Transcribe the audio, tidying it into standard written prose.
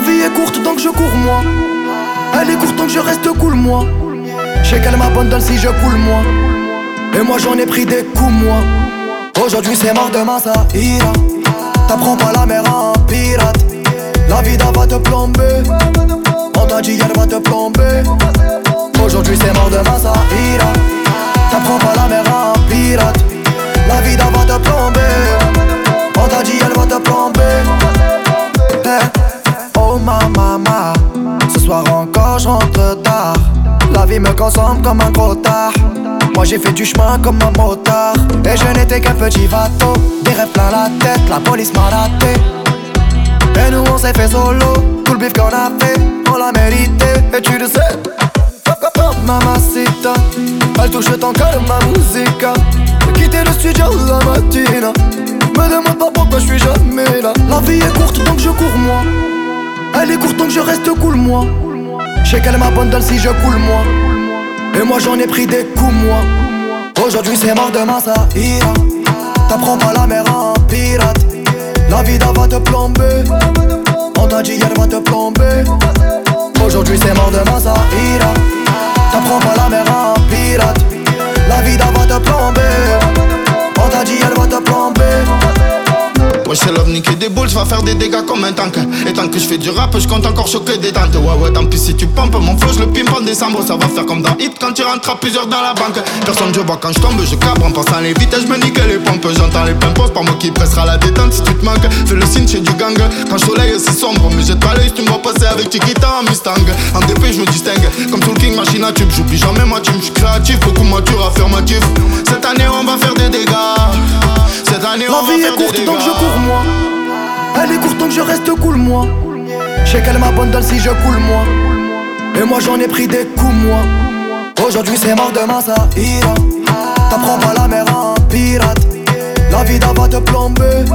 vie est courte donc je cours moi. Elle est courte donc je reste cool moi. J'sais qu'elle m'abandonne si je coule moi. Et moi j'en ai pris des coups moi. Aujourd'hui c'est mort, demain ça ira. T'apprends pas la mer à un pirate. La vie va te plomber. On t'a dit elle va te plomber. Aujourd'hui c'est mort, demain ça ira. T'apprends pas la mer à un pirate. La vie va te plomber. On t'a dit elle va te plomber. Oh ma maman, ce soir encore je rentre tard. La vie me consomme comme un gros tard. Moi j'ai fait du chemin comme un motard. Et je n'étais qu'un petit bateau. Des rêves plein la tête, la police m'a raté. Et nous on s'est fait solo. Tout le bif qu'on a fait, on l'a mérité. Et tu le sais, mamacita, elle touche ton cœur de ma musique. J'ai quitté le studio la matina. Me demande pas pourquoi je suis jamais là. La vie est courte donc je cours moi. Elle est courte donc je reste cool moi. J'sais qu'elle m'abandonne si je coule moi. Et moi j'en ai pris des coups moi. Aujourd'hui c'est mort, demain ça ira. T'apprends pas la mer à un pirate. La vie va te plomber. On t'a dit elle va te plomber. Aujourd'hui c'est mort, demain ça ira. T'apprends pas la mer à un pirate. La vie va te plomber. On t'a dit elle va te plomber. Ouais c'est love niquer des boules, va faire des dégâts comme un tank. Et tant que je fais du rap, je compte encore choquer des tantes. Ouais tant pis si tu pompes mon flow, je le pimpe en décembre. Ça va faire comme dans Hit quand tu rentres à plusieurs dans la banque. Personne je vois quand je tombe, je cabre en passant les vitesses, je me nique les pompes. J'entends les pimpos, pas moi qui pressera la détente si tu te manques. Fais le signe chez du gang, quand le soleil c'est sombre. Mais jette pas l'œil, tu me vois passer avec Chiquita en Mustang. En DP je me distingue, comme Soul King, machine à tube. J'oublie jamais ma team, j'suis créatif, beaucoup mature, affirmatif. Cette année on va faire des dégâts. Cette année on va faire des dégâts. La vie est courte donc je cours moi. Elle est courte donc je reste cool moi. J'sais qu'elle m'abandonne si je coule moi. Et moi j'en ai pris des coups moi. Aujourd'hui c'est mort, demain ça ira. T'apprends pas la mer à un pirate. La vie va te plomber.